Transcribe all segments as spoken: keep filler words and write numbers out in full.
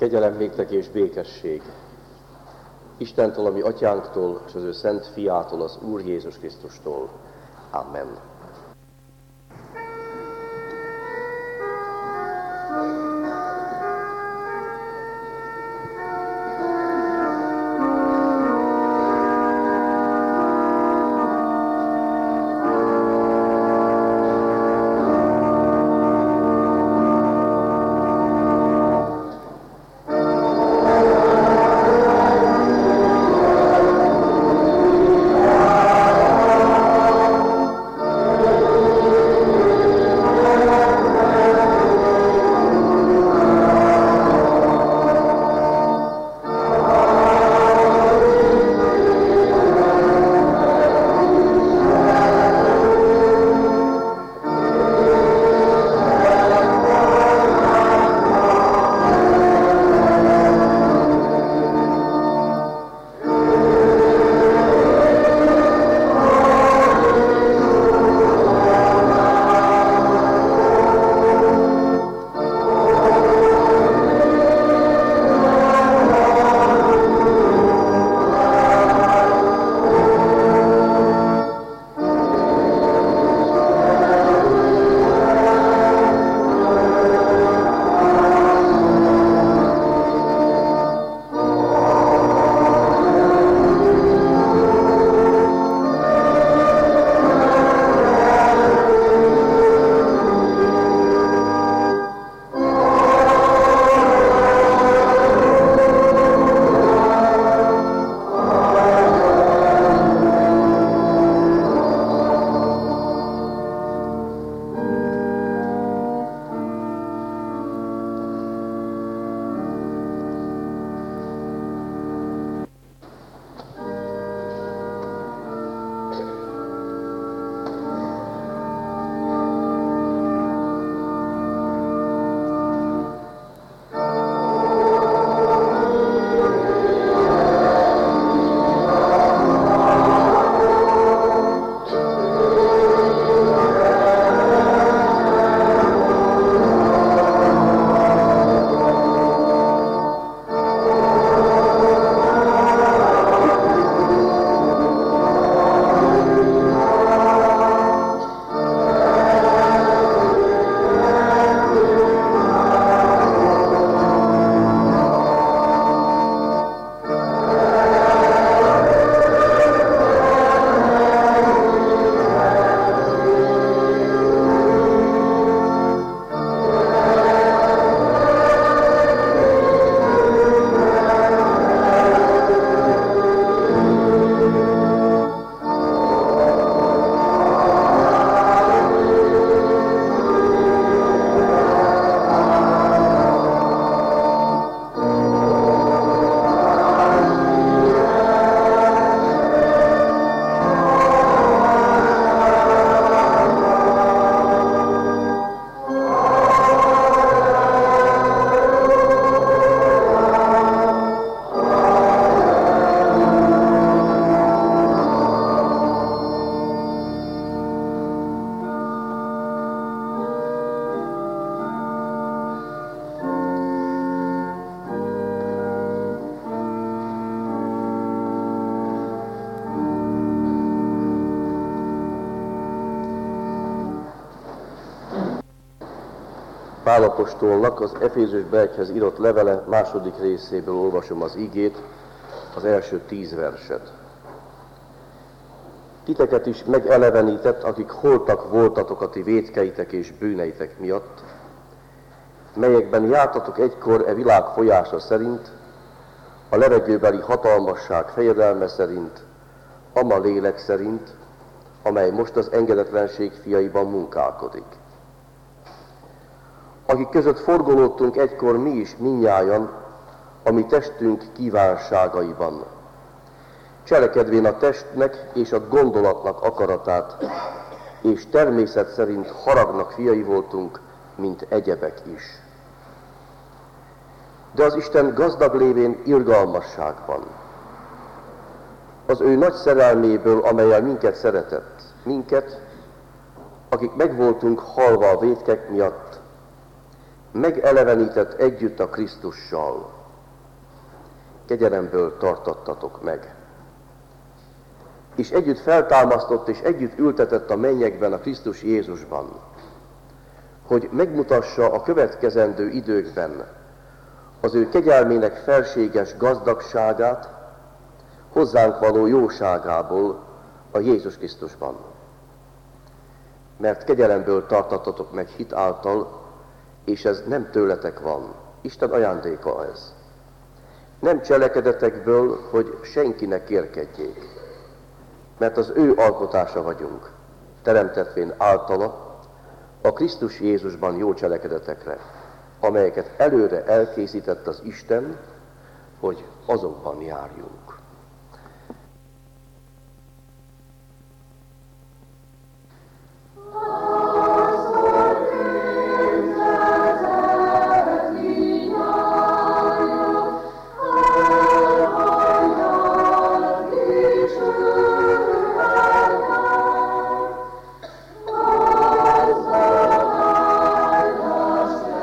Kegyelem néktek és békesség Istentől, a mi atyánktól, és az ő szent fiától, az Úr Jézus Krisztustól. Amen. Pál apostolnak az Efézusbeliekhez írott levele második részéből olvasom az igét, az első tíz verset. Titeket is megelevenített, akik holtak voltatok a ti vétkeitek és bűneitek miatt, melyekben jártatok egykor e világ folyása szerint, a levegőbeli hatalmasság fejedelme szerint, ama lélek szerint, amely most az engedetlenség fiaiban munkálkodik. Akik között forgolódtunk egykor mi is mindnyájan, a mi testünk kívánságaiban, cselekedvén a testnek és a gondolatnak akaratát, és természet szerint haragnak fiai voltunk, mint egyebek is. De az Isten gazdag lévén irgalmasságban, az ő nagy szerelméből, amellyel minket szeretett, minket, akik megvoltunk halva a vétkek miatt, megelevenített együtt a Krisztussal, kegyelemből tartattatok meg. És együtt feltámasztott és együtt ültetett a mennyekben a Krisztus Jézusban, hogy megmutassa a következendő időkben az ő kegyelmének felséges gazdagságát, hozzánk való jóságából a Jézus Krisztusban. Mert kegyelemből tartattatok meg hit által, és ez nem tőletek van, Isten ajándéka ez. Nem cselekedetekből, hogy senkinek kérkedjék, mert az ő alkotása vagyunk, teremtetvén általa a Krisztus Jézusban jó cselekedetekre, amelyeket előre elkészített az Isten, hogy azokban járjunk.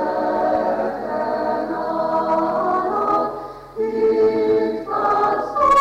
Thank you.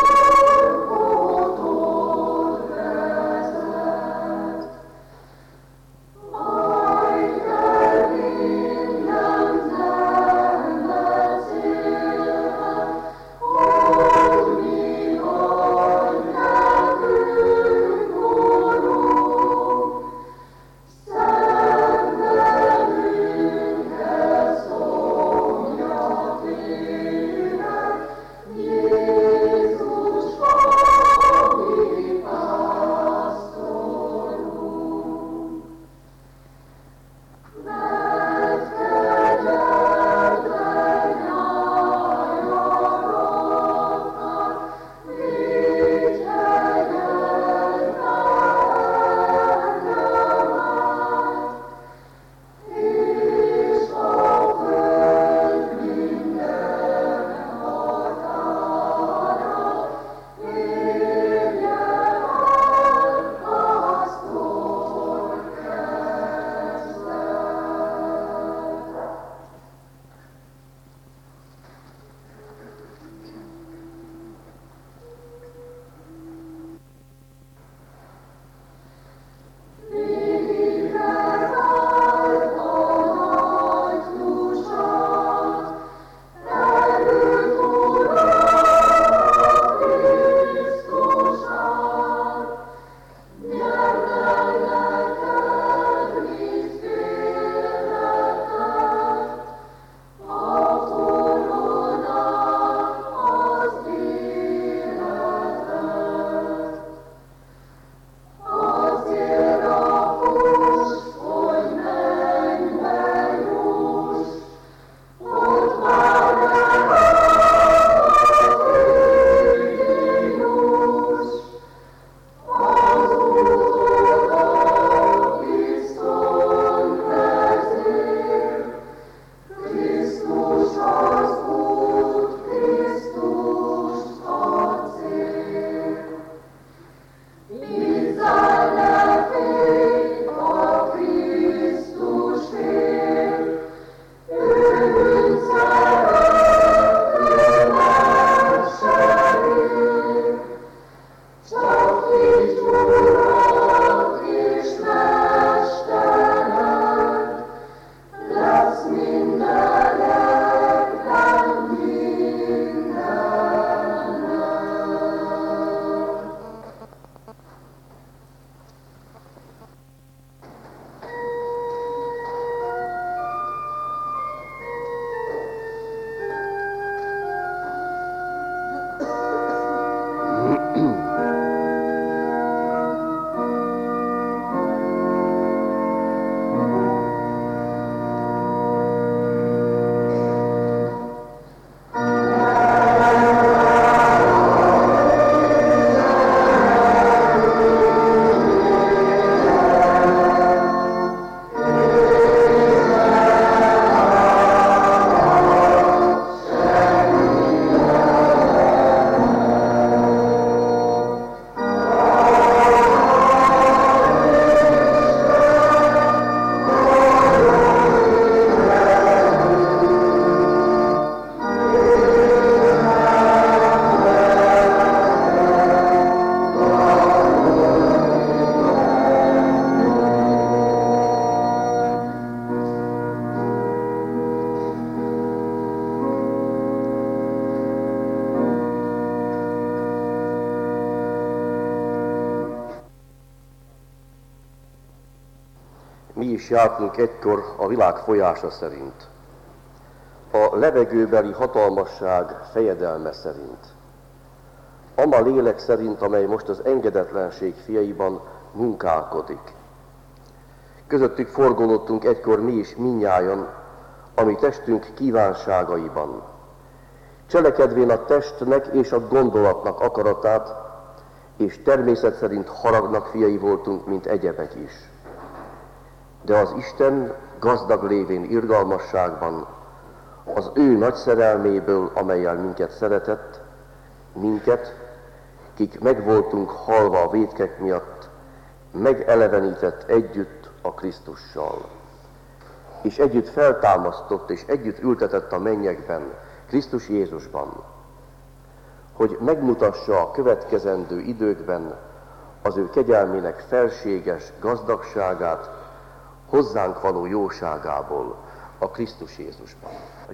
is jártunk egykor a világ folyása szerint, a levegőbeli hatalmasság fejedelme szerint, ama lélek szerint, amely most az engedetlenség fiaiban munkálkodik. Közöttük forgolódtunk egykor mi is minnyájan, ami testünk kívánságaiban, cselekedvén a testnek és a gondolatnak akaratát, és természet szerint haragnak fiai voltunk, mint egyebek is. De az Isten gazdag lévén irgalmasságban, az ő nagy szerelméből, amellyel minket szeretett, minket, kik megvoltunk halva a vétkek miatt, megelevenített együtt a Krisztussal, és együtt feltámasztott és együtt ültetett a mennyekben, Krisztus Jézusban, hogy megmutassa a következendő időkben az ő kegyelmének felséges gazdagságát, hozzánk való jóságából a Krisztus Jézusban.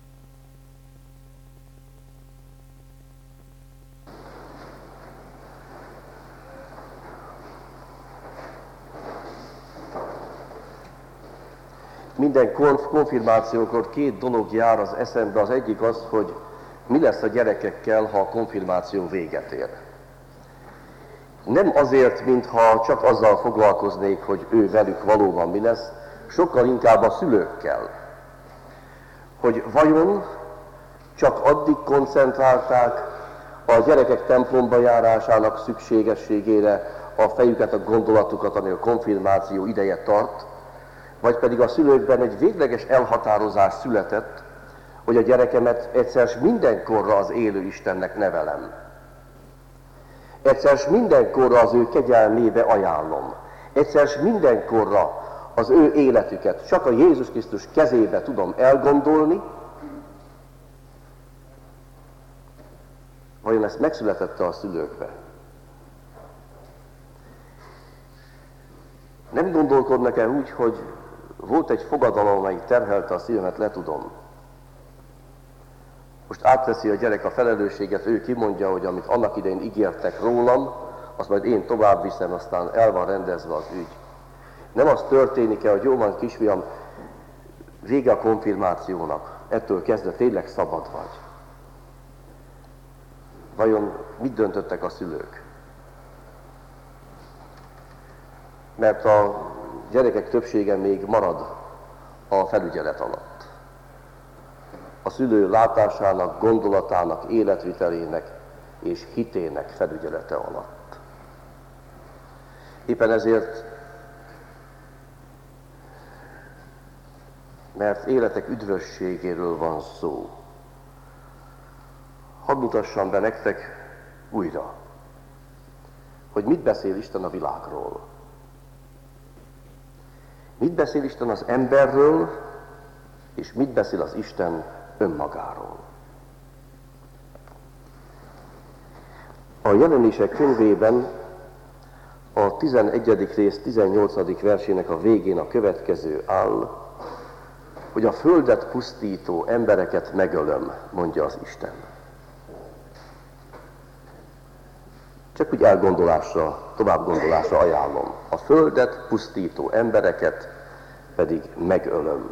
Minden konfirmációkor két dolog jár az eszembe. Az egyik az, hogy mi lesz a gyerekekkel, ha a konfirmáció véget ér. Nem azért, mintha csak azzal foglalkoznék, hogy ő velük valóban mi lesz, sokkal inkább a szülőkkel. Hogy vajon csak addig koncentrálták a gyerekek templomba járásának szükségességére a fejüket, a gondolatukat, ami a konfirmáció ideje tart, vagy pedig a szülőkben egy végleges elhatározás született, hogy a gyerekemet egyszer s mindenkorra az élő Istennek nevelem. Egyszer s mindenkorra az ő kegyelmébe ajánlom. Egyszer s mindenkorra az ő életüket csak a Jézus Krisztus kezébe tudom elgondolni. Vajon ezt megszületette a szülőkbe? Nem gondolkodnak el úgy, hogy volt egy fogadalom, amely terhelte a szívemet, letudom. Most átveszi a gyerek a felelősséget, ő kimondja, hogy amit annak idején ígértek rólam, azt majd én tovább viszem, aztán el van rendezve az ügy. Nem az történik-e, hogy jó van, kisfiam, vége a konfirmációnak, ettől kezdve tényleg szabad vagy. Vajon mit döntöttek a szülők? Mert a gyerekek többsége még marad a felügyelet alatt. A szülő látásának, gondolatának, életvitelének és hitének felügyelete alatt. Éppen ezért, mert életek üdvösségéről van szó, hadd mutassam be nektek újra, hogy mit beszél Isten a világról. Mit beszél Isten az emberről, és mit beszél az Isten önmagáról. A Jelenések könyvében a tizenegyedik rész tizennyolcadik versének a végén a következő áll, hogy a földet pusztító embereket megölöm, mondja az Isten. Csak úgy elgondolásra, továbbgondolásra ajánlom. A földet pusztító embereket pedig megölöm.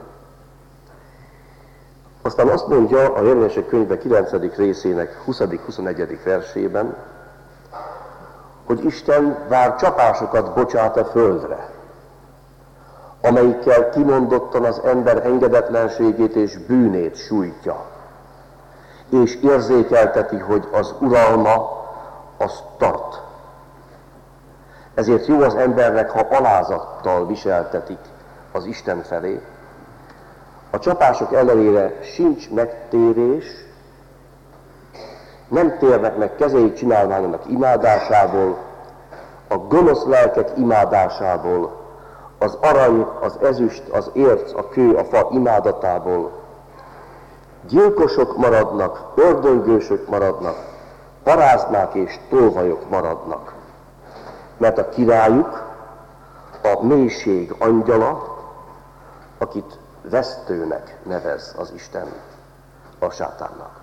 Aztán azt mondja a Jelenések könyve kilencedik részének huszadik-huszonegyedik versében, hogy Isten bár csapásokat bocsát a földre, amelyikkel kimondottan az ember engedetlenségét és bűnét sújtja, és érzékelteti, hogy az uralma az tart. Ezért jó az embernek, ha alázattal viseltetik az Isten felé. A csapások ellenére sincs megtérés, nem térnek meg kezeik csinálványának imádásából, a gonosz lelkek imádásából, az arany, az ezüst, az érc, a kő, a fa imádatából. Gyilkosok maradnak, ördöngősök maradnak, paráznák és tolvajok maradnak. Mert a királyuk a mélység angyala, akit vesztőnek nevez az Isten, a sátánnak.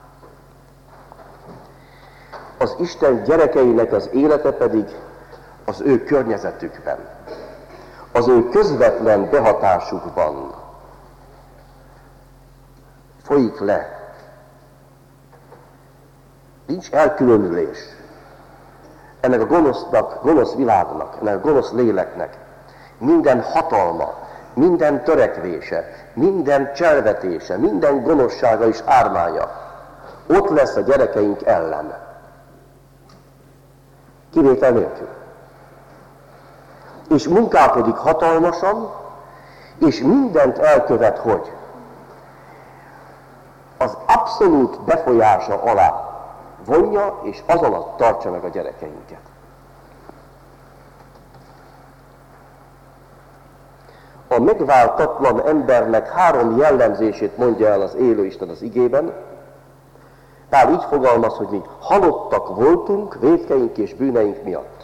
Az Isten gyerekeinek az élete pedig az ő környezetükben. az ő közvetlen behatásukban folyik le. Nincs elkülönülés ennek a gonosznak, gonosz világnak, ennek a gonosz léleknek. Minden hatalma, minden törekvése, minden cselvetése, minden gonoszsága és ármánya ott lesz a gyerekeink ellen. Kivétel nélkül. És munkálkodik hatalmasan, és mindent elkövet, hogy az abszolút befolyása alá vonja, és az alatt tartsa meg a gyerekeinket. A megváltatlan embernek három jellemzését mondja el az élő Isten az igében. Pál így fogalmaz, hogy mi halottak voltunk vétkeink és bűneink miatt.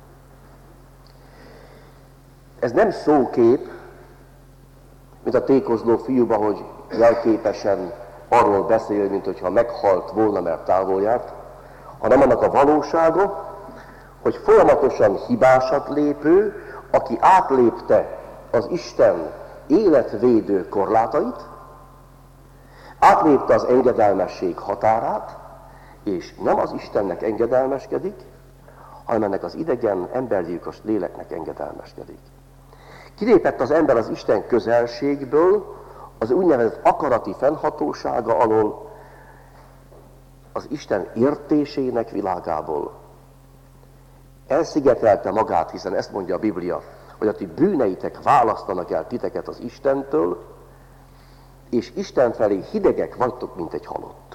Ez nem szókép, mint a tékozló fiúba, hogy jelképesen arról beszél, mint hogyha meghalt volna, mert távol járt, hanem annak a valósága, hogy folyamatosan hibásat lépő, aki átlépte az Isten életvédő korlátait, átlépte az engedelmesség határát, és nem az Istennek engedelmeskedik, hanem ennek az idegen, embergyilkos léleknek engedelmeskedik. Kilépett az ember az Isten közelségből, az úgynevezett akarati fennhatósága alól, az Isten értésének világából. Elszigetelte magát, hiszen ezt mondja a Biblia, hogy a ti bűneitek választanak el titeket az Istentől, és Isten felé hidegek vagytok, mint egy halott.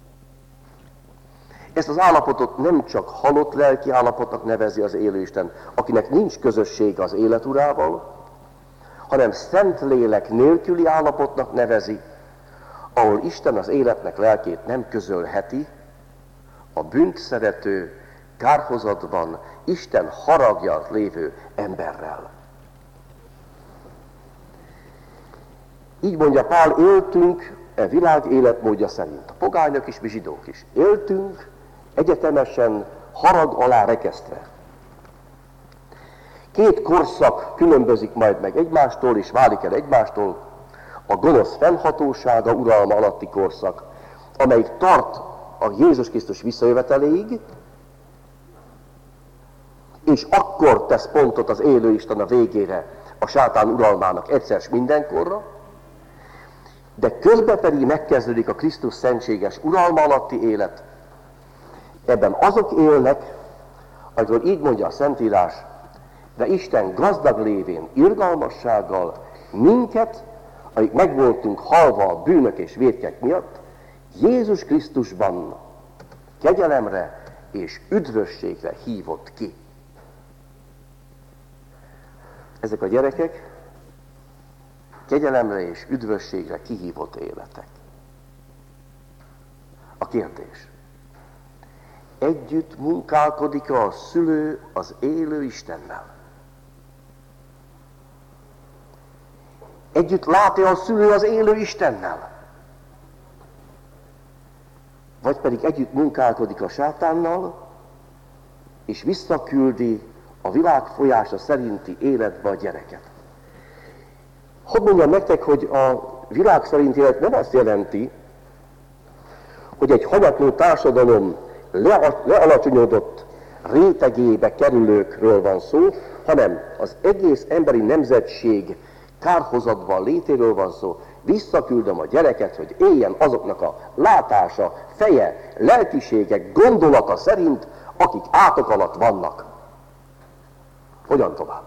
Ezt az állapotot nem csak halott lelki állapotnak nevezi az élő Isten, akinek nincs közössége az élet urával, hanem szent lélek nélküli állapotnak nevezi, ahol Isten az életnek lelkét nem közölheti a bűnt szerető, kárhozatban, Isten haragja lévő emberrel. Így mondja Pál, éltünk e világ életmódja szerint. A pogányok is, mi zsidók is. Éltünk egyetemesen harag alá rekesztve. Két korszak különbözik majd meg egymástól, és válik el egymástól. A gonosz fennhatósága, uralma alatti korszak, amelyik tart a Jézus Krisztus visszajöveteléig, és akkor tesz pontot az élő Isten a végére a sátán uralmának egyszer s mindenkorra, de közben pedig megkezdődik a Krisztus szentséges uralma alatti élet. Ebben azok élnek, amikor így mondja a Szentírás, de Isten gazdag lévén irgalmassággal minket, akik megvoltunk halva a bűnök és vétkek miatt, Jézus Krisztusban kegyelemre és üdvösségre hívott ki. Ezek a gyerekek kegyelemre és üdvösségre kihívott életek. A kérdés: együtt munkálkodik a szülő az élő Istennel? Együtt látja a szülő az élő Istennel? Vagy pedig együtt munkálkodik a sátánnal, és visszaküldi a világ folyása szerinti életbe a gyereket? Hogy mondjam nektek, hogy a világ szerinti élet nem azt jelenti, hogy egy hanyatló társadalom le- lealacsonyodott rétegébe kerülőkről van szó, hanem az egész emberi nemzetség kárhozatban létéről van szó. Visszaküldöm a gyereket, hogy éljen azoknak a látása, feje, lelkisége, gondolata szerint, akik átok alatt vannak. Hogyan tovább?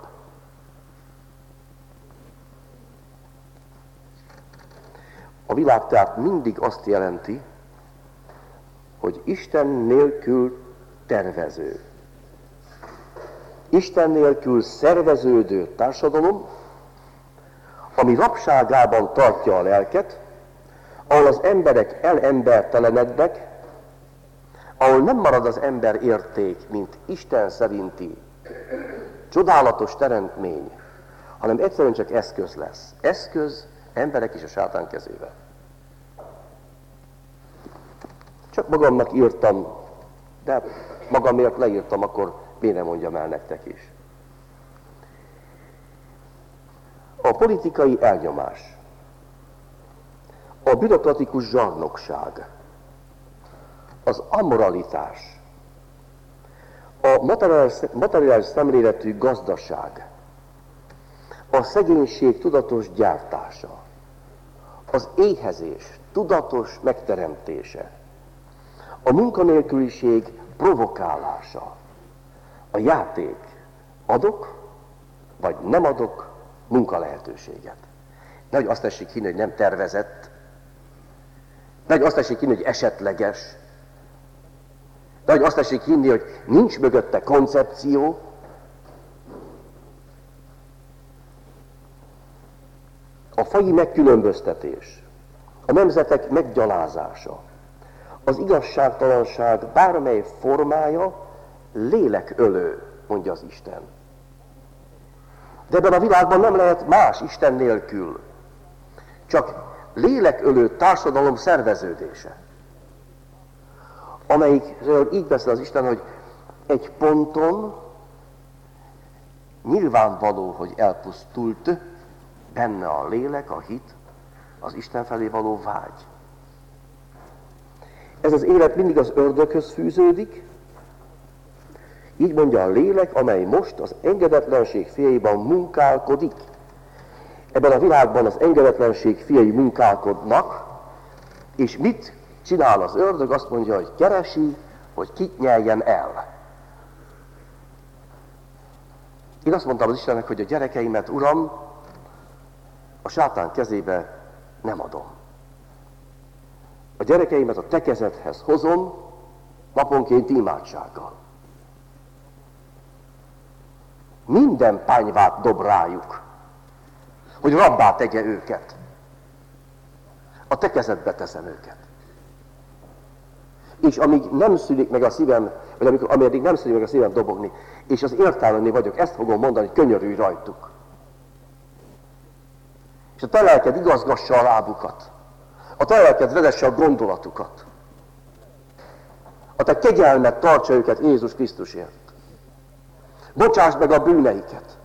A világ tehát mindig azt jelenti, hogy Isten nélkül tervező, Isten nélkül szerveződő társadalom, ami rabságában tartja a lelket, ahol az emberek elembertelenednek, ahol nem marad az ember érték, mint Isten szerinti csodálatos teremtmény, hanem egyszerűen csak eszköz lesz. Eszköz emberek is a sátán kezébe. Csak magamnak írtam, de magamért leírtam, akkor miért nem mondjam el nektek is. politikai elnyomás, a bürokratikus zsarnokság, az ammoralitás, a materiális, materiális szemléletű gazdaság, a szegénység tudatos gyártása, az éhezés tudatos megteremtése, a munkanélküliség provokálása, a játék, adok vagy nem adok munkalehetőséget. Nehogy azt tessék hinni, hogy nem tervezett, nehogy azt tessék hinni, hogy esetleges, nehogy azt tessék hinni, hogy nincs mögötte koncepció. A faji megkülönböztetés, a nemzetek meggyalázása, az igazságtalanság bármely formája lélekölő, mondja az Isten. De ebben a világban nem lehet más Isten nélkül, csak lélekölő társadalom szerveződése, amelyikről így beszél az Isten, hogy egy ponton nyilvánvaló, hogy elpusztult benne a lélek, a hit, az Isten felé való vágy. Ez az élet mindig az ördöghöz fűződik, így mondja a lélek, amely most az engedetlenség fiaiban munkálkodik. Ebben a világban az engedetlenség fiai munkálkodnak, és mit csinál az ördög? Azt mondja, hogy keresi, hogy kit nyeljen el. Én azt mondtam az Istennek, hogy a gyerekeimet, Uram, a sátán kezébe nem adom. A gyerekeimet a te kezedhez hozom, naponként imádsággal. Minden pányvát dob rájuk, hogy rabbá tegye őket. A te kezedbe teszem őket. És amíg nem szűnik meg a szívem, vagy amikor, ameddig nem szűnik meg a szívem dobogni, és az értelmeni vagyok, ezt fogom mondani, hogy könyörülj rajtuk. És a te lelked igazgassa a lábukat. A te lelked vezesse a gondolatukat. A te kegyelmed tartsa őket Jézus Krisztusért. Bocsásd meg a bűneiket.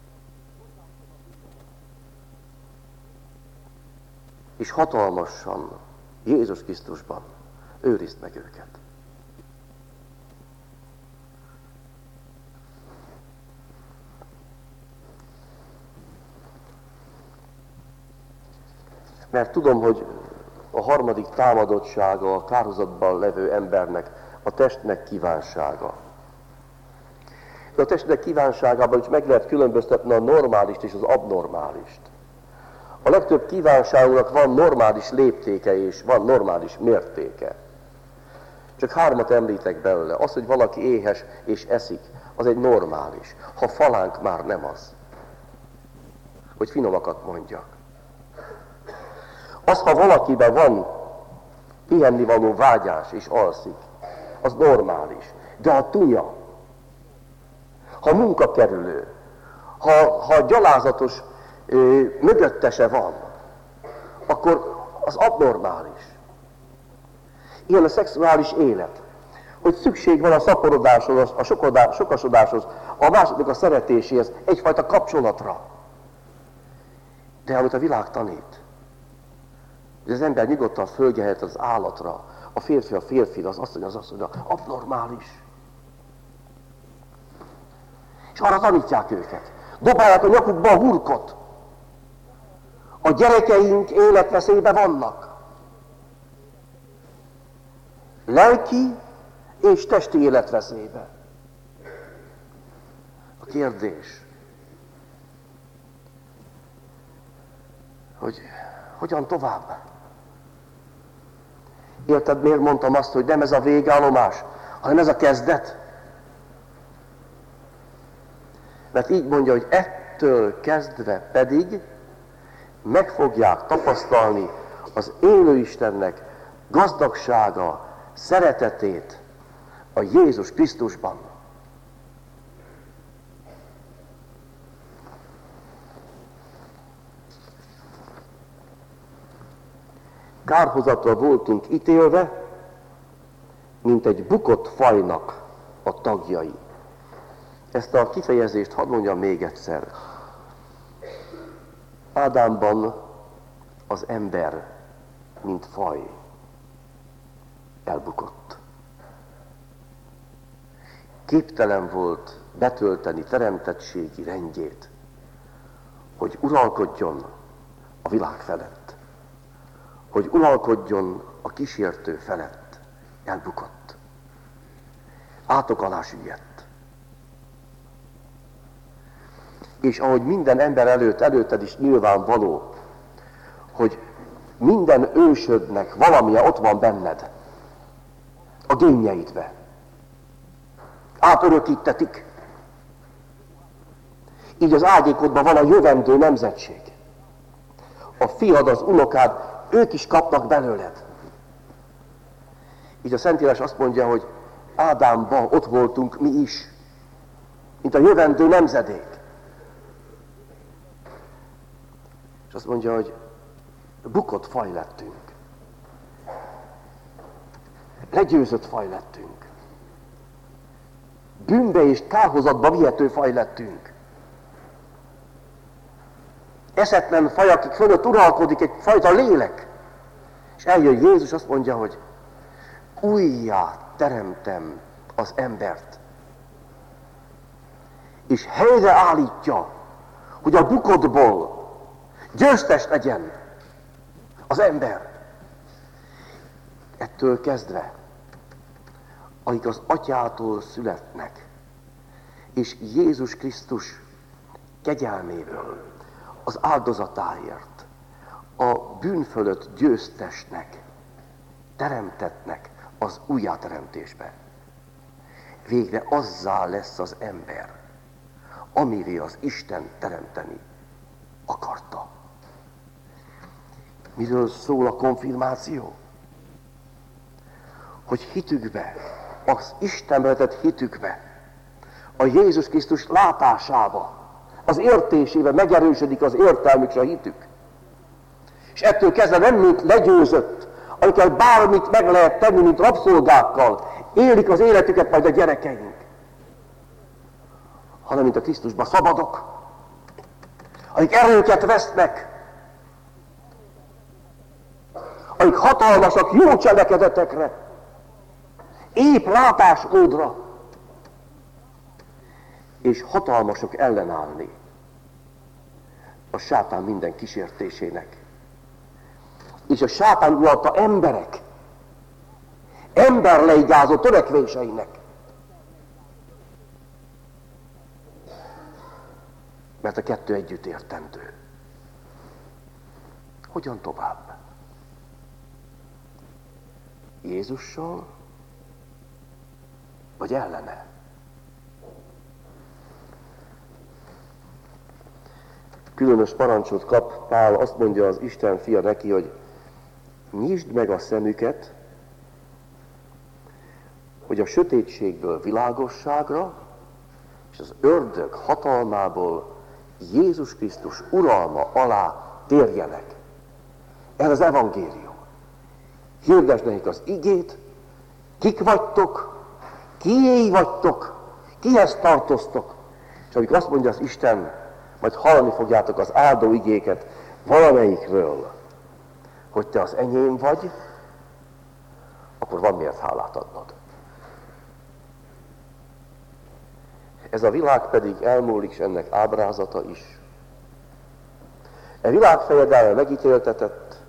És hatalmasan Jézus Krisztusban őrizd meg őket. Mert tudom, hogy a harmadik támadottsága a kárhozatban levő embernek a testnek kívánsága. De a testnek kívánságában is meg lehet különböztetni a normálist és az abnormálist. A legtöbb kívánságunknak van normális léptéke és van normális mértéke. Csak hármat említek belőle. Az, hogy valaki éhes és eszik, az egy normális. Ha falánk, már nem az. Hogy finomakat mondjak. Az, ha valakiben van pihennivaló vágyás és alszik, az normális. De a tunya, ha munkakerülő, ha, ha gyalázatos ö, mögöttese van, akkor az abnormális. Ilyen a szexuális élet, hogy szükség van a szaporodáshoz, a sokodá, sokasodáshoz, a másodnak a szeretéséhez, egyfajta kapcsolatra. De amit a világ tanít, hogy az ember nyugodtan fölgelhet az állatra, a férfi a férfi, az asszony az asszony, abnormális. És arra tanítják őket. Dobálják a nyakukba a hurkot. A gyerekeink életveszélyben vannak. Lelki és testi életveszélyben. A kérdés, hogy hogyan tovább? Érted, miért mondtam azt, hogy nem ez a végállomás, hanem ez a kezdet? Mert így mondja, hogy ettől kezdve pedig meg fogják tapasztalni az élő Istennek gazdagsága, szeretetét a Jézus Krisztusban. Kárhozatra voltunk ítélve, mint egy bukott fajnak a tagjai. Ezt a kifejezést hadd mondjam még egyszer. Ádámban az ember, mint faj, elbukott. Képtelen volt betölteni teremtettségi rendjét, hogy uralkodjon a világ felett, hogy uralkodjon a kísértő felett. Elbukott. Átok alá süllyedt. És ahogy minden ember előtt, előtted is nyilvánvaló, hogy minden ősödnek valamilyen ott van benned, a génjeidbe. Átörökítetik. Így az ágyékodban van a jövendő nemzetség. A fiad, az unokád, ők is kapnak belőled. Így a Szentírás azt mondja, hogy Ádámban ott voltunk mi is, mint a jövendő nemzedék. És azt mondja, hogy bukott faj lettünk. Legyőzött faj lettünk. Bűnbe és kárhozatba vihető faj lettünk. Eszetlen faj, akik fölött uralkodik egy fajta lélek. És eljön Jézus, azt mondja, hogy újjá teremtem az embert. És helyre állítja, hogy a bukottból győztes legyen az ember. Ettől kezdve, akik az Atyától születnek, és Jézus Krisztus kegyelméből, az áldozatáért, a bűn fölött győztesnek, teremtetnek az újjáteremtésbe. Végre azzá lesz az ember, amivé az Isten teremteni akarta. Miről szól a konfirmáció? Hogy hitükbe, az Istenbe vetett hitükbe, a Jézus Krisztus látásába, az értésébe megerősödik az értelmük és a hitük. És ettől kezdve nem mint legyőzött, amikkel bármit meg lehet tenni, mint rabszolgákkal, élik az életüket majd a gyerekeink, hanem mint a Krisztusban szabadok, akik erőket vesznek, akik hatalmasak jó cselekedetekre, épp látásmódra, és hatalmasok ellenállni a sátán minden kísértésének. És a sátán uralta emberek, emberleigázó törekvéseinek. Mert a kettő együtt értendő. Hogyan tovább? Jézussal? Vagy ellene? Különös parancsot kap Pál, azt mondja az Isten fia neki, hogy nyisd meg a szemüket, hogy a sötétségből világosságra, és az ördög hatalmából Jézus Krisztus uralma alá térjenek. Ez az evangélium. Hirdesd nekik az igét, kik vagytok, kiéi vagytok, kihez tartoztok. És amikor azt mondja az Isten, majd hallani fogjátok az áldó igéket valamelyikről, hogy te az enyém vagy, akkor van miért hálát adnod. Ez a világ pedig elmúlik, és ennek ábrázata is. E világ fejedelme megítéltetett,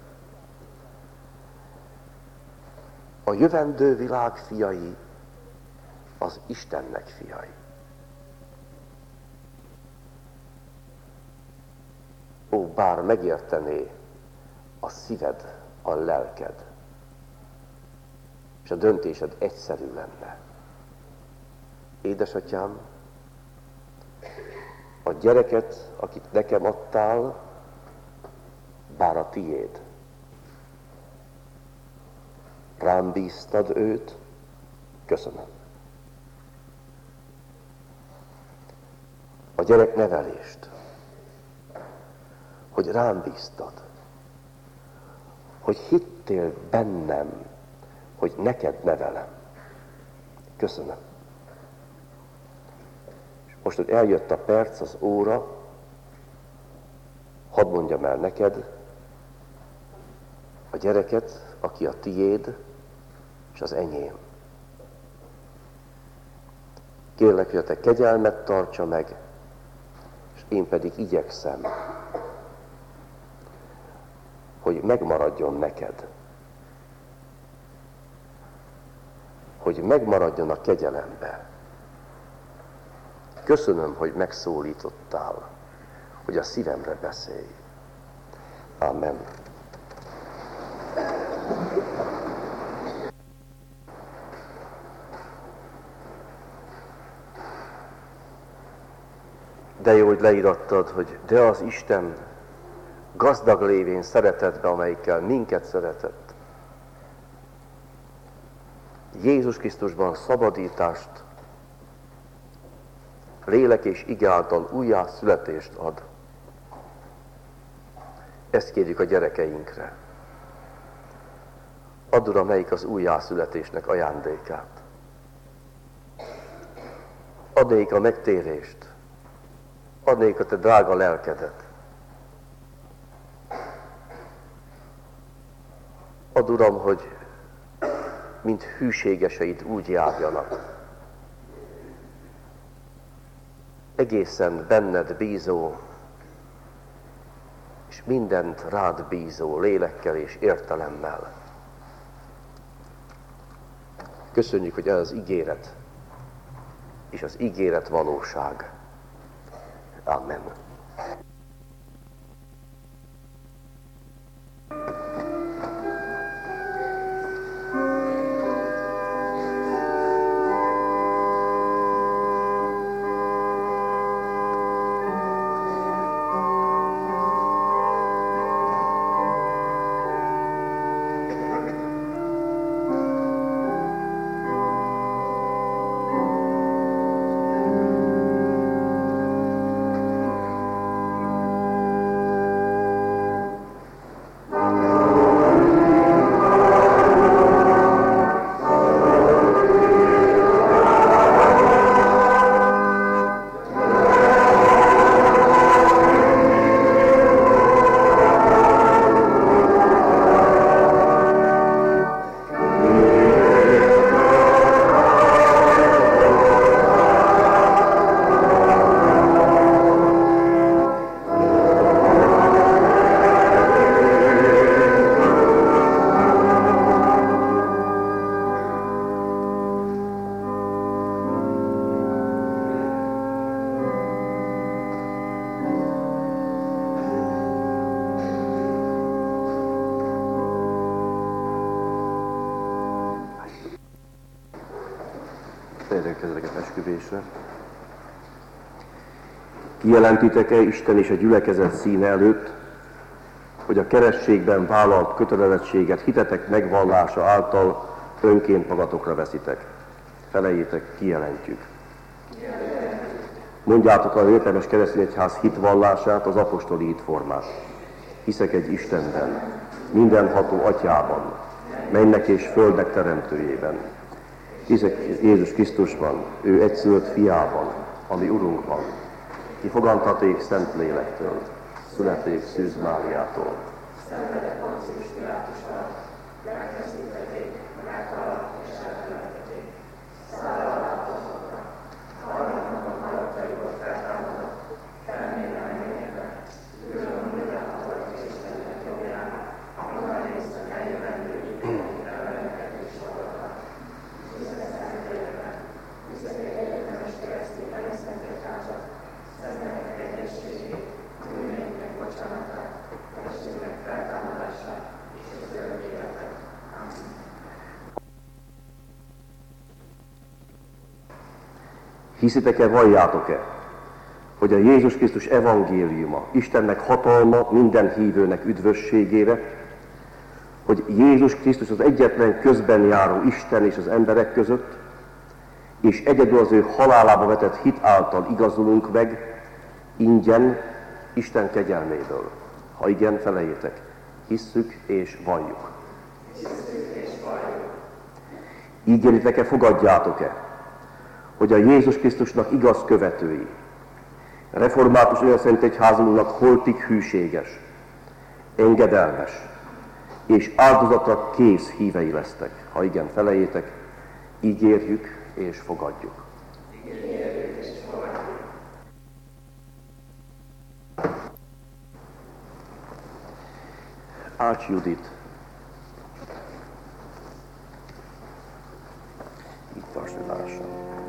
a jövendő világ fiai az Istennek fiai. Ó, bár megértené a szíved, a lelked, és a döntésed egyszerű lenne. Édesatyám, a gyereket, akit nekem adtál, bár a tiéd. Rám bíztad őt, köszönöm. A gyerek nevelést, hogy rám bíztad, hogy hittél bennem, hogy neked nevelem. Köszönöm. És most, hogy eljött a perc, az óra, hadd mondjam el neked, a gyereket, aki a tiéd, és az enyém. Kérlek, hogy a te kegyelmet tartsa meg, és én pedig igyekszem, hogy megmaradjon neked. Hogy megmaradjon a kegyelembe. Köszönöm, hogy megszólítottál, hogy a szívemre beszélj. Amen. De jó, hogy leírattad, hogy de az Isten gazdag lévén szeretetbe, amelyikkel minket szeretett. Jézus Krisztusban szabadítást, lélek és ige által újjászületést ad. Ezt kérjük a gyerekeinkre. Add, Uram, melyik az újjászületésnek ajándékát. Add nék a megtérést. Add nék a te drága lelkedet. Add, Uram, hogy mint hűségeseid úgy járjanak. Egészen benned bízó, és mindent rád bízó lélekkel és értelemmel. Köszönjük, hogy ez az ígéret, és az ígéret valóság. Amen. Kijelentitek-e Isten és a gyülekezet színe előtt, hogy a keresztségben vállalt kötelezettséget hitetek megvallása által önként magatokra veszitek? Felejétek, kijelentjük. Mondjátok a értelmes keresztény egyház hitvallását, az apostoli hitformát. Hiszek egy Istenben, mindenható Atyában, mennek és földnek teremtőjében. Hiszek Jézus Krisztusban, ő egyszülött fiában, ami Urunkban, ki fogantaték Szent Lélektől, születték Szűz Máriától. Szenvedett Poncius Pilátus alatt, megfeszítették, meghalt és eltemettették. Száll alá hozottak, harmadnapon halottaiból feltámadott, felmér a mennyekbe, ül a mindenható Istennek jobbján, onnan néztek eljövendő ítéletre veleket és fogadtak. Hiszek Szent Lélekben, hiszek egy egyetemes keresztény emésztett egyházat, szenvedek egyességét, bűneinknek bocsánatát, testének feltámadását és az örök életet. Amen. Hiszitek-e, valljátok-e, hogy a Jézus Krisztus evangéliuma, Istennek hatalma minden hívőnek üdvösségére, hogy Jézus Krisztus az egyetlen közben járó Isten és az emberek között, és egyedül az ő halálába vetett hit által igazulunk meg, ingyen Isten kegyelméből. Ha igen, felejétek. Hisszük és valljuk. Hisszük és valljuk. Ígéritek-e, fogadjátok-e, hogy a Jézus Krisztusnak igaz követői, Református olyan szerint egyházunknak holtig hűséges, engedelmes és áldozatra kész hívei lesztek. Ha igen, felejétek, ígérjük és fogadjuk. Ígérjük és fogadjuk. Ács Judit. Így tartsd, hogy lássam.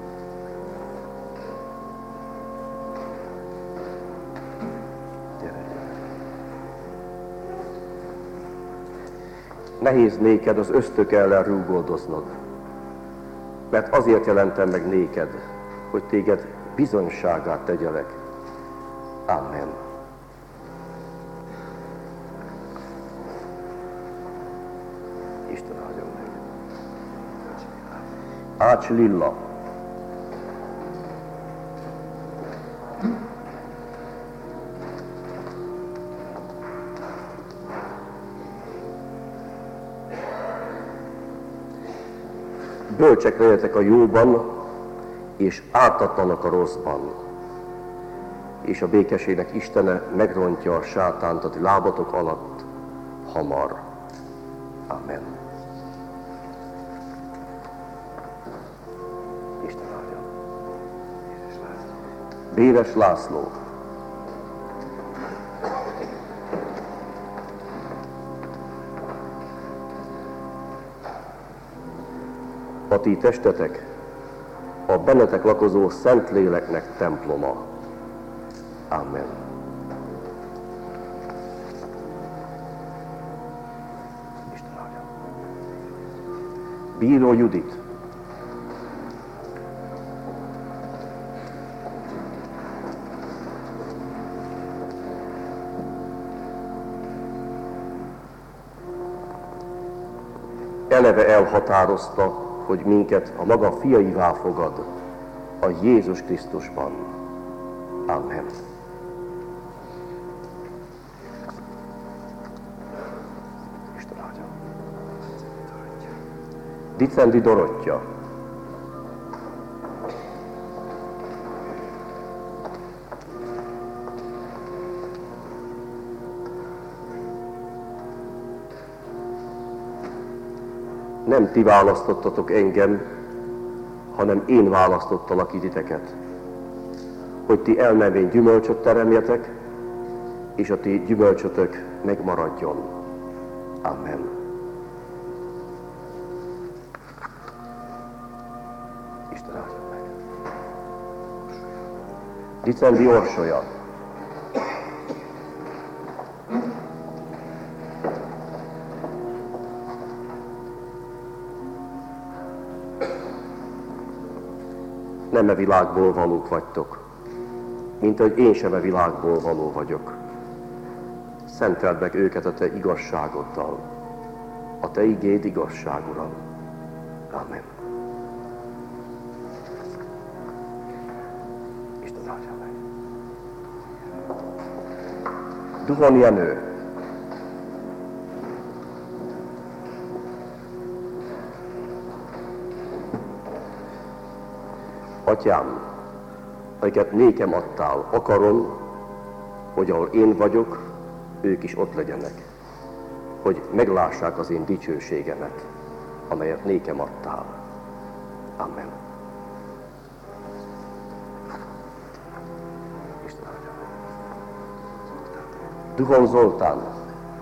Nehéz néked az ösztök ellen rúgoldoznod, mert azért jelentem meg néked, hogy téged bizonyságát tegyelek. Amen. Isten áldjon meg. Ács Lilla. Bölcsek legyetek a jóban, és ártatlanak a rosszban. És a békességnek Istene megrontja a sátánt a lábatok alatt hamar. Amen. Isten áldjon. Béres László. A ti testetek a bennetek lakozó Szentléleknek temploma. Amen. Isten áldjon. Bíró Judit. Eleve elhatározta, hogy minket a maga fiaivá fogad a Jézus Krisztusban. Amen. Isten áldjon. Dicendi Dorottya. Nem ti választottatok engem, hanem én választottalak titeket, hogy ti elmenvén gyümölcsöt teremjetek, és a ti gyümölcsötök megmaradjon. Amen. Isten áldjon meg. Dicendi Orsolya. Nem e világból valók vagytok, mint ahogy én sem e világból való vagyok. Szenteld meg őket a te igazságoddal, a te igéd igazság, Uram. Amen. Isten áldja meg. Duhon Jenő. Atyám, akiket nékem adtál, akarom, hogy ahol én vagyok, ők is ott legyenek, hogy meglássák az én dicsőségemet, amelyet nékem adtál. Amen. Isten áldja meg. Duhon Zoltán.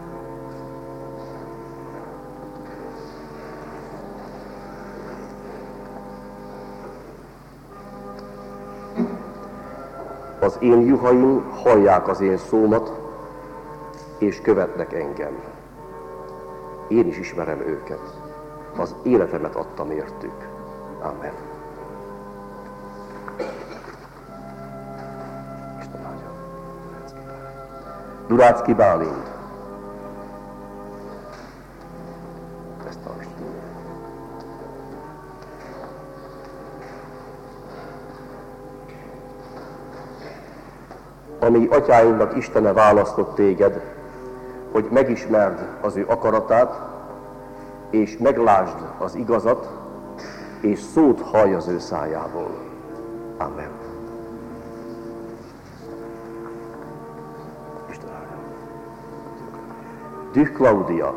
Az én juhaim hallják az én szómat, és követnek engem. Én is ismerem őket. Az életemet adtam értük. Amen. Isten áldja. Durácki Bálint. Ezt tartsd. Ami atyáinknak Istene választott téged, hogy megismerd az ő akaratát, és meglásd az igazat, és szót hallj az ő szájából. Amen. Tüh Klaudia.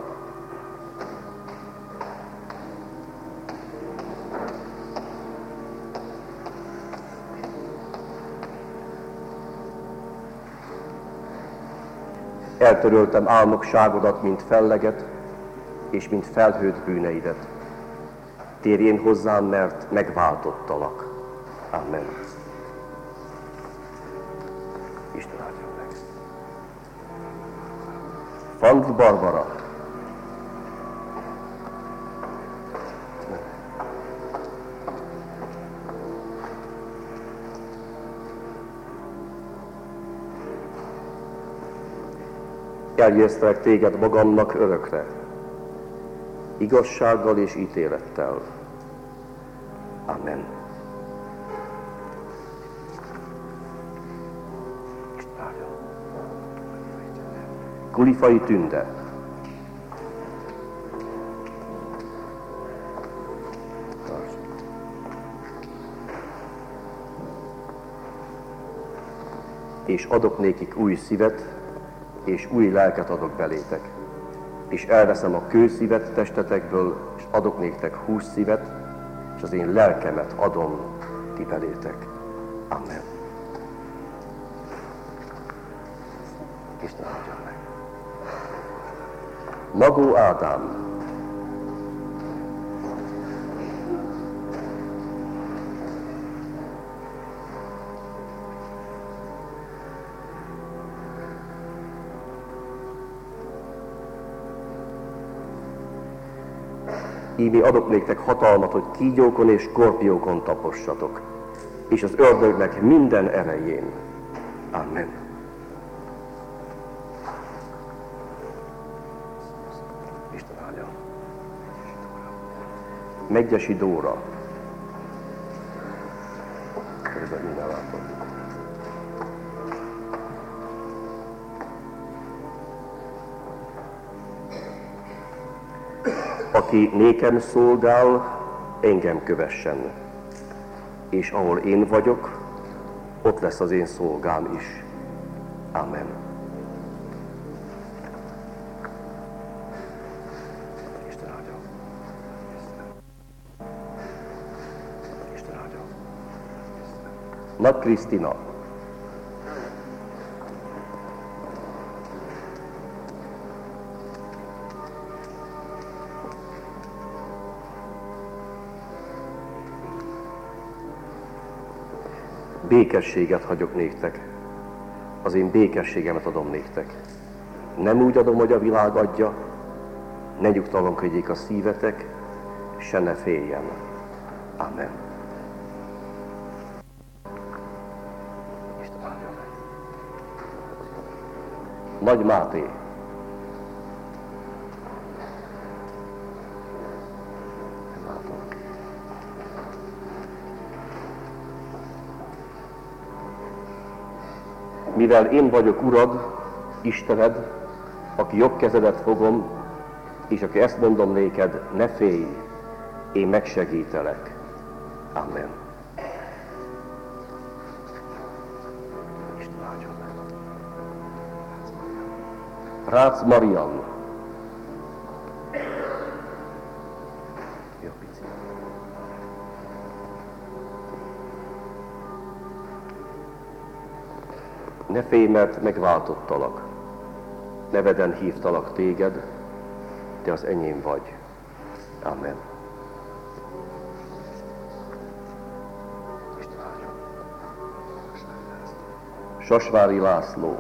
Eltöröltem álnokságodat, mint felleget, és mint felhőt bűneidet. Térjél hozzám, mert megváltottalak. Amen. Isten áldjon meg. Fant Barbara. Eljesztelek téged magamnak örökre, igazsággal és ítélettel. Amen. Kulifai Tünde. És adok nékik új szívet, és új lelket adok belétek. És elveszem a kőszívet testetekből, és adok néktek hús szívet, és az én lelkemet adom ti belétek. Amen. Isten áldjon meg. Magó Ádám. Íme adok néktek hatalmat, hogy kígyókon és skorpiókon tapossatok, és az ördögnek minden erején. Amen. Isten áldja. Meggyesi Dóra. Körülbelül minden látom. Aki nékem szolgál, engem kövessen, és ahol én vagyok, ott lesz az én szolgám is. Amen. Isten áldja. Isten áldja. Nagy Krisztina. Békességet hagyok néktek, az én békességemet adom néktek. Nem úgy adom, hogy a világ adja, ne nyugtalankodjék a szívetek, se ne féljen. Amen. Isten áldja meg. Nagy Máté. Mivel én vagyok Urad, Istened, aki jobb kezedet fogom, és aki ezt mondom néked, ne félj, én megsegítelek. Amen. Isten áldjon meg. Rácz Marian. Jó, pici. Ne félj, mert megváltottalak. Neveden hívtalak téged, te az enyém vagy. Amen. Sasvári László.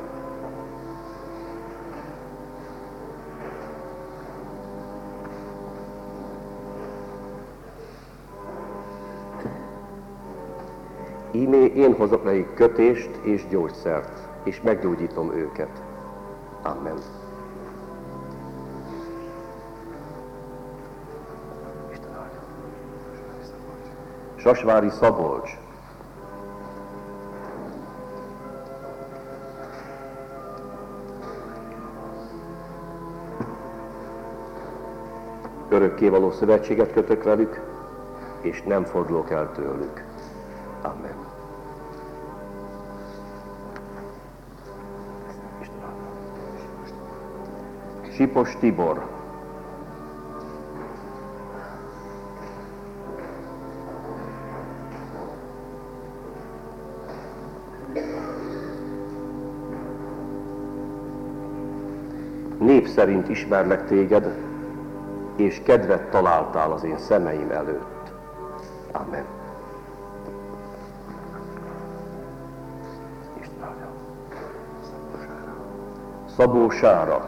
Ímé én hozok nekik kötést és gyógyszert, és meggyógyítom őket. Amen. Sasvári Szabolcs. Örökkévaló szövetséget kötök velük, és nem fordulok el tőlük. Amen. Sipos Tibor, név szerint ismerlek téged, és kedvet találtál az én szemeim előtt. Amen. Szabó Sára,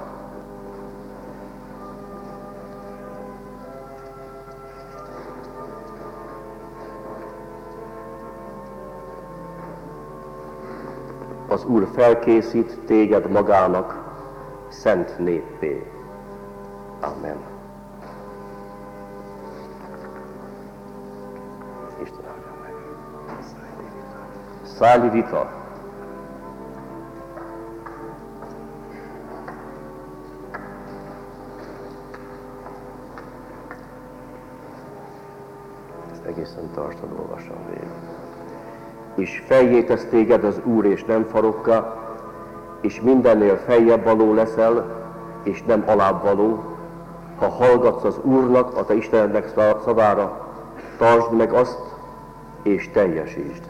az Úr felkészít téged magának, szent néppé. Amen. Isten áldja meg. Száli Rita. Ezt egészen tartsan olvasom végig. És feljé tesz téged az Úr, és nem farokká, és mindennél feljebb való leszel, és nem alább való, ha hallgatsz az Úrnak, a te Istenednek szavára, tartsd meg azt, és teljesítsd.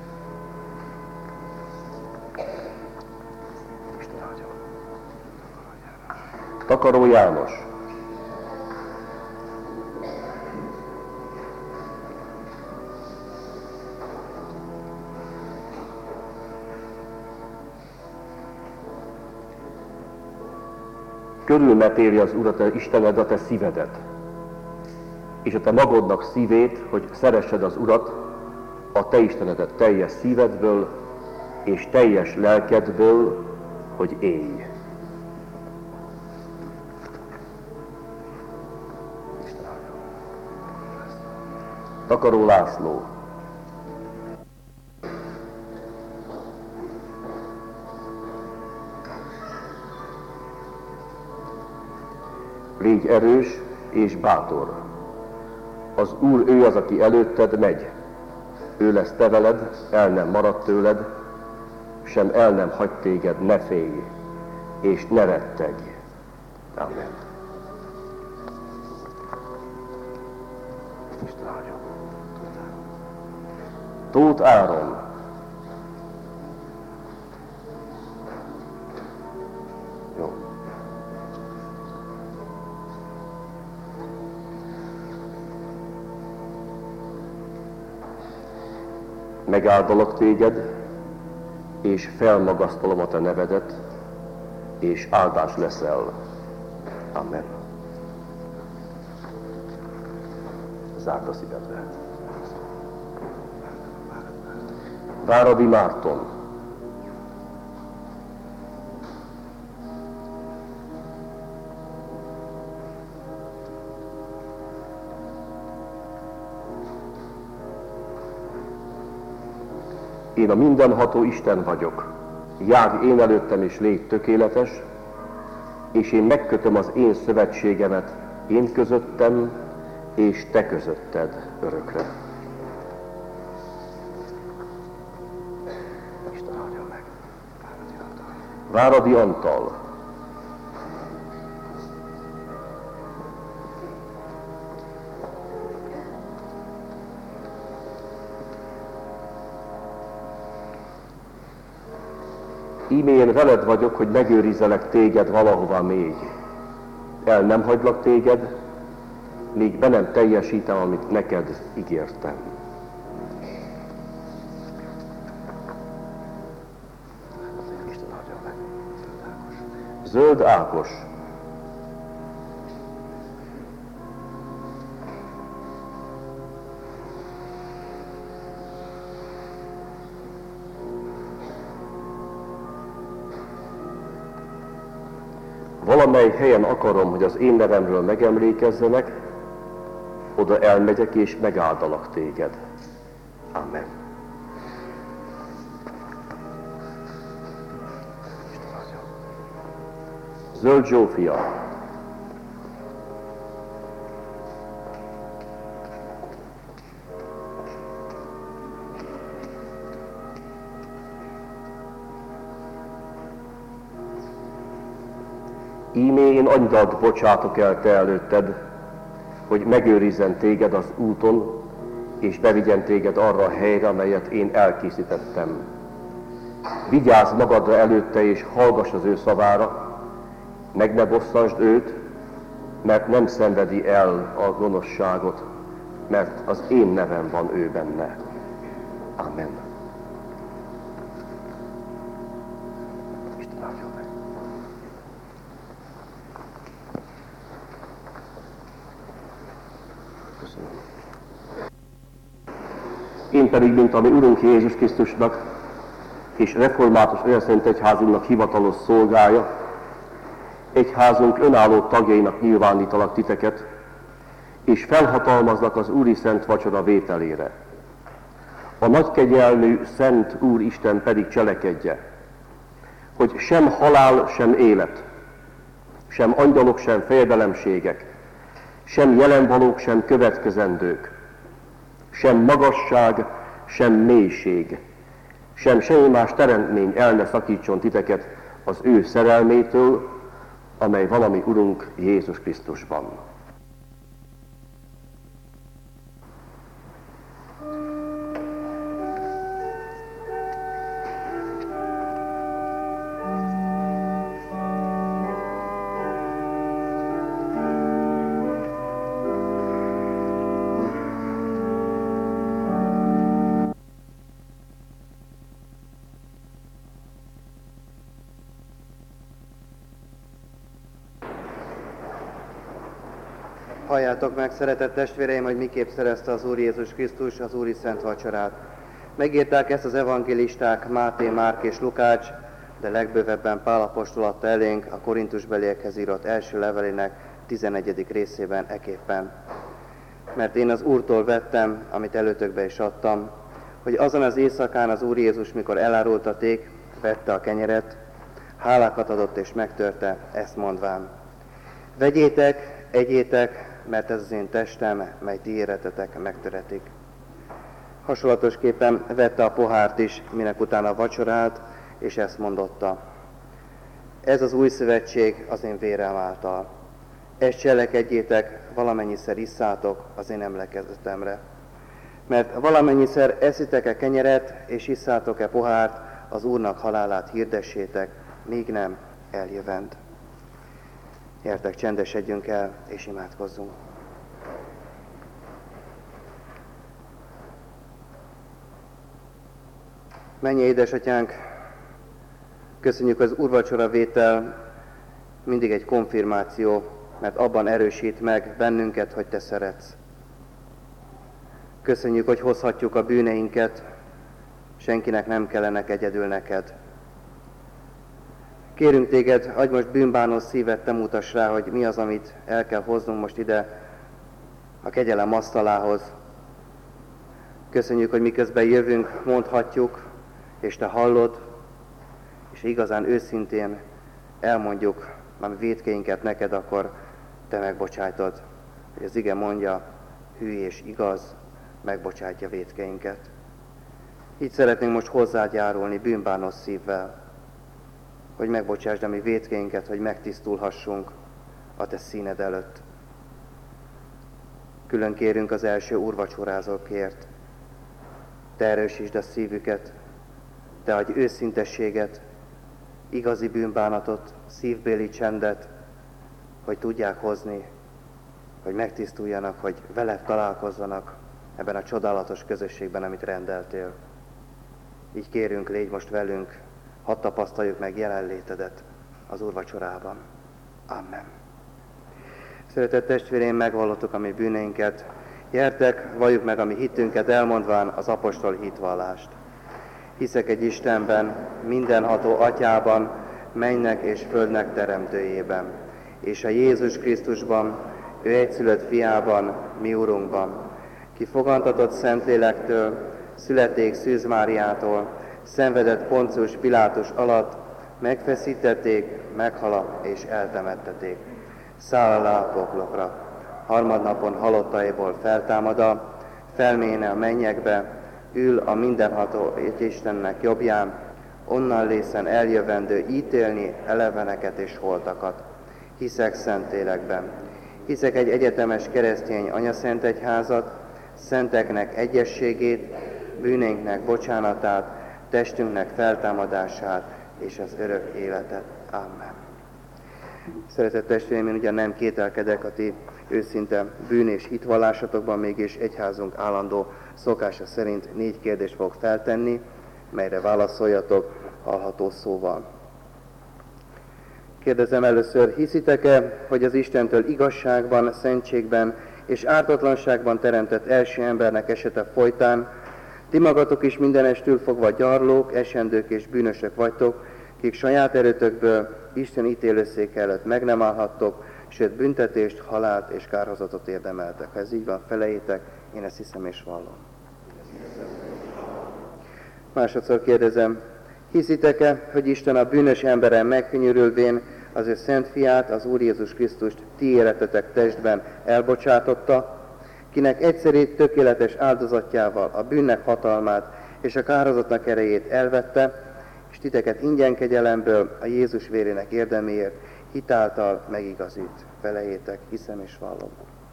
Takaró János. Körülmetéli az Urat, az Istened a te szívedet, és a te magodnak szívét, hogy szeressed az Urat, a te Istenedet teljes szívedből és teljes lelkedből, hogy élj. Takaró László. Légy erős és bátor. Az Úr ő az, aki előtted megy. Ő lesz te veled, el nem marad tőled, sem el nem hagy téged, ne félj, és ne rettegj. Amen. Isten áldja. Tóth Áron. Jó. Megáldalak téged, és felmagasztalom a te nevedet, és áldás leszel. Amen. Zárd a szívedbe. Váradi Márton. Én a mindenható Isten vagyok. Járj én előttem, és légy tökéletes, és én megkötöm az én szövetségemet én közöttem, és te közötted örökre. Isten áldja meg. Váradi Antal. Íme én veled vagyok, hogy megőrizelek téged valahova még. El nem hagylak téged, míg be nem teljesítem, amit neked ígértem. Zöld Ákos. Valamely helyen akarom, hogy az én nevemről megemlékezzenek, oda elmegyek és megáldalak téged. Amen. Zöld Zsófia. Ímé én angyalt bocsátok el te előtted, hogy megőrizzen téged az úton, és bevigyen téged arra a helyre, amelyet én elkészítettem. Vigyázz magadra előtte, és hallgass az ő szavára, meg ne bosszasd őt, mert nem szenvedi el a gonoszságot, mert az én nevem van ő benne. Amen. Isten áldjon meg. Köszönöm. Én pedig, mint ami Urunk Jézus Krisztusnak és református Olyan Egyházunknak hivatalos szolgája, egyházunk önálló tagjainak nyilvánítalak titeket, és felhatalmaznak az Úri Szent Vacsora vételére. A nagykegyelmű Szent Úr Isten pedig cselekedje, hogy sem halál, sem élet, sem angyalok, sem fejedelemségek, sem jelenvalók, sem következendők, sem magasság, sem mélység, sem semmi más teremtmény el ne szakítson titeket az ő szerelmétől, amely valami Urunk Jézus Krisztusban. Halljátok meg, szeretett testvéreim, hogy miképp szerezte az Úr Jézus Krisztus az Úri Szent Vacsorát. Megírták ezt az evangélisták Máté, Márk és Lukács, de legbővebben Pál apostol adta elénk a korintusbeliekhez írott első levelének tizenegyedik részében eképpen. Mert én az Úrtól vettem, amit előtökbe is adtam, hogy azon az éjszakán az Úr Jézus, mikor elárultaték, vette a kenyeret, hálákat adott és megtörte, ezt mondván: vegyétek, egyétek, mert ez az én testem, mely ti éretetek megtöretik. Hasonlatosképpen vette a pohárt is, minek utána vacsorált, és ezt mondotta: ez az új szövetség az én vérem által. Ezt cselekedjétek, valamennyiszer isszátok az én emlékezetemre. Mert valamennyiszer eszitek-e kenyeret, és isszátok-e pohárt, az Úrnak halálát hirdessétek, míg nem eljövend. Gyertek, csendesedjünk el, és imádkozzunk. Mennyei édesatyánk, köszönjük, az úrvacsora vétel mindig egy konfirmáció, mert abban erősít meg bennünket, hogy te szeretsz. Köszönjük, hogy hozhatjuk a bűneinket, senkinek nem kellenek, egyedül neked. Kérünk téged, adj most bűnbánó szívet, te mutass rá, hogy mi az, amit el kell hoznunk most ide a kegyelem asztalához. Köszönjük, hogy miközben jövünk, mondhatjuk, és te hallod, és igazán őszintén elmondjuk a vétkeinket neked, akkor te megbocsájtod. Hogy az ige mondja, hű és igaz, megbocsátja vétkeinket. Így szeretnénk most hozzád járulni bűnbánó szívvel, hogy megbocsásd a mi vétkeinket, hogy megtisztulhassunk a te színed előtt. Külön kérünk az első úrvacsorázókért. Te erősítsd a szívüket, te adj őszintességet, igazi bűnbánatot, szívbéli csendet, hogy tudják hozni, hogy megtisztuljanak, hogy veled találkozzanak ebben a csodálatos közösségben, amit rendeltél. Így kérünk, légy most velünk, hadd tapasztaljuk meg jelenlétedet az úrvacsorában. Amen. Szeretett testvéreim, megvallottuk a mi bűneinket. Gyertek, valljuk meg a mi hitünket, elmondván az apostol hitvallást. Hiszek egy Istenben, mindenható Atyában, mennynek és földnek teremtőjében, és a Jézus Krisztusban, ő egyszülött fiában, mi Urunkban, ki fogantatott Szentlélektől, születték Szűz Máriától, szenvedett Poncius Pilátus alatt, megfeszítették, meghalott és eltemetteték. Száll alá a poklokra, harmadnapon halottaiból feltámada, felméne a mennyekbe, ül a mindenható Istennek jobbján, onnan lészen eljövendő ítélni eleveneket és holtakat. hiszek Szentlélekben. Hiszek egy egyetemes keresztény anyaszentegyházat, szenteknek egyességét, bűneinknek bocsánatát, testünknek feltámadását és az örök életet. Amen. Szeretett testvéreim, én ugyan nem kételkedek a ti őszinte bűn- és hitvallásatokban, mégis egyházunk állandó szokása szerint négy kérdést fog feltenni, melyre válaszoljatok hallható szóval. Kérdezem először, hiszitek-e, hogy az Istentől igazságban, szentségben és ártatlanságban teremtett első embernek esete folytán ti magatok is mindenestül fogva gyarlók, esendők és bűnösök vagytok, kik saját erőtökből Isten ítélőszéke előtt meg nem állhattok, sőt büntetést, halált és kárhozatot érdemeltek. Ha ez így van, feleljétek, én ezt hiszem és vallom. Másodszor kérdezem, hiszitek-e, hogy Isten a bűnös emberen megkönyörülvén az ő szent fiát, az Úr Jézus Krisztust ti életetek testben elbocsátotta, kinek egyszerű tökéletes áldozatjával a bűnnek hatalmát és a kárhozatnak erejét elvette, és titeket ingyen kegyelemből a Jézus vérének érdeméért hitáltal megigazít. Feleljétek, hiszem és vallom.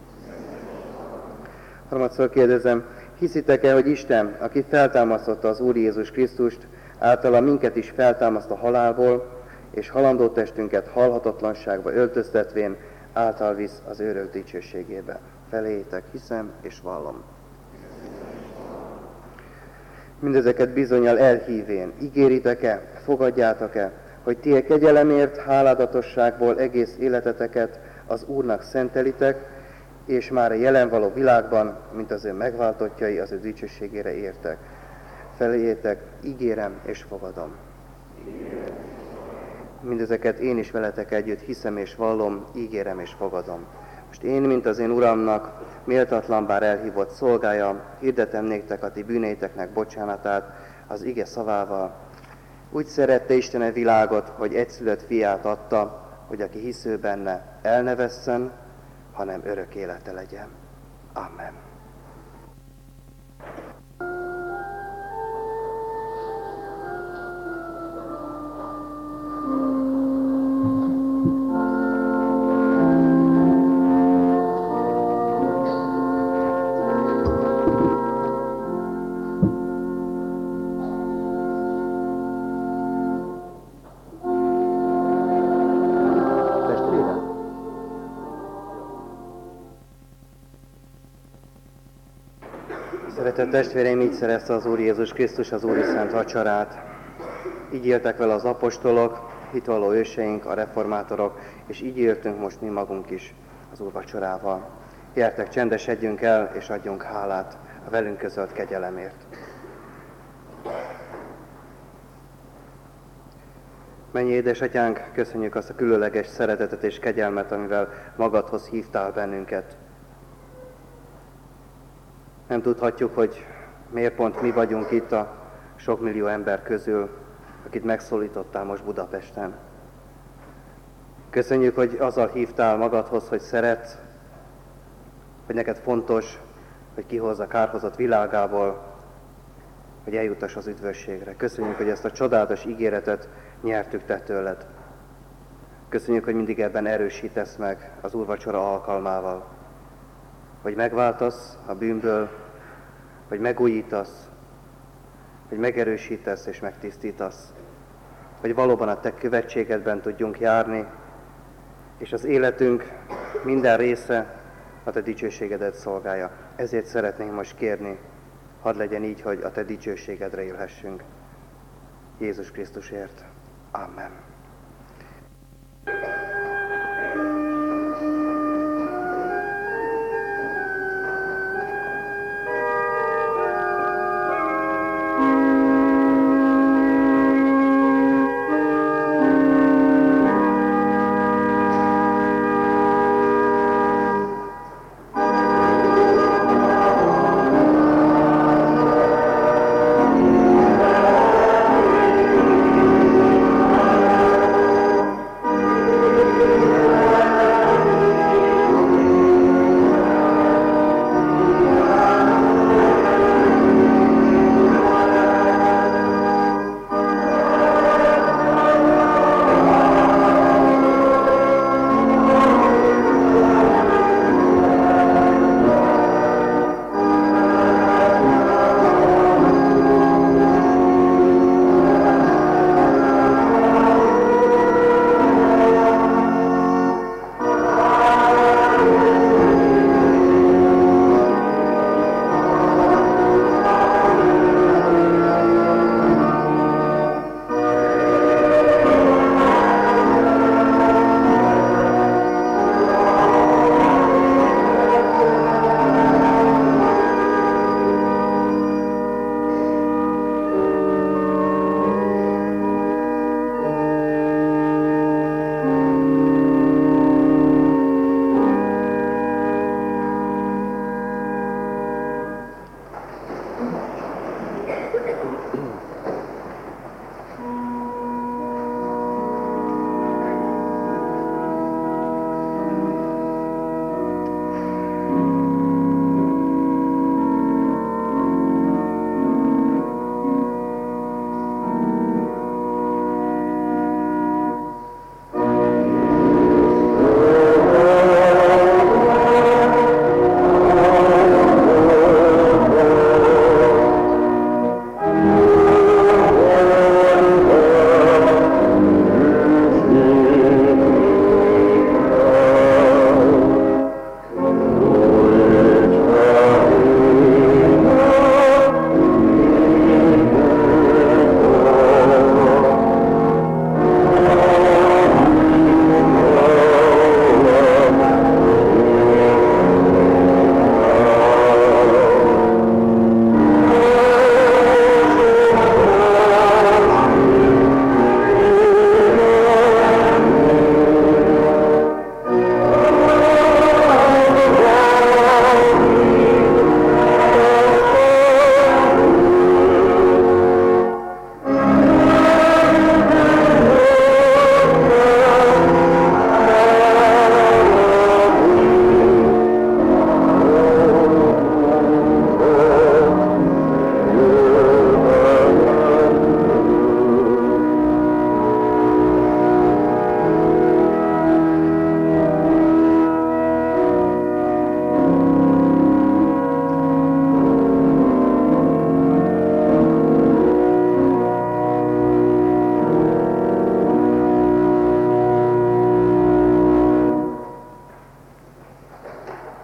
Harmadszor kérdezem, hiszitek-e, hogy Isten, aki feltámasztotta az Úr Jézus Krisztust, általa minket is feltámaszt a halálból, és halandó testünket halhatatlanságba öltöztetvén által visz az örök dicsőségébe. Feleljétek, hiszem és vallom. Mindezeket bizonnyal elhívén, ígéritek-e, fogadjátok-e, hogy ti a kegyelemért, háládatosságból egész életeteket az Úrnak szentelitek, és már a jelen való világban, mint az ő megváltottjai, az ő dicsőségére értek. Feleljétek, ígérem és fogadom. Mindezeket én is veletek együtt hiszem és vallom, ígérem és fogadom. Most én, mint az én Uramnak, méltatlan bár elhívott szolgája, hirdetem néktek a ti bűneiteknek bocsánatát az ige szavával. Úgy szerette Isten a világot, hogy egyszülött fiát adta, hogy aki hisző benne, el ne vesszen, hanem örök élete legyen. Amen. Szeretett testvéreim, így szerezte az Úr Jézus Krisztus az Úri Szent Vacsorát. Így éltek vele az apostolok, hitvalló őseink, a reformátorok, és így éltünk most mi magunk is az Úr vacsorával. Gyertek, csendesedjünk el, és adjunk hálát a velünk közölt kegyelemért. Mennyi édesatyánk, köszönjük azt a különleges szeretetet és kegyelmet, amivel magadhoz hívtál bennünket. Nem tudhatjuk, hogy miért pont mi vagyunk itt a sok millió ember közül, akit megszólítottál most Budapesten. Köszönjük, hogy azzal hívtál magadhoz, hogy szeretsz, hogy neked fontos, hogy kihozz a kárhozott világából, hogy eljutass az üdvösségre. Köszönjük, hogy ezt a csodálatos ígéretet nyertük te tőled. Köszönjük, hogy mindig ebben erősítesz meg az úrvacsora alkalmával. Hogy megváltasz a bűnből, hogy megújítasz, hogy megerősítesz és megtisztítasz, hogy valóban a te követségedben tudjunk járni, és az életünk minden része a te dicsőségedet szolgálja. Ezért szeretnénk most kérni, hadd legyen így, hogy a te dicsőségedre élhessünk. Jézus Krisztusért. Amen. Amen.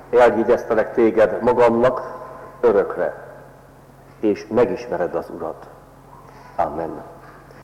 Eljegyeztelek téged magamnak örökre, és megismered az Urat. Amen.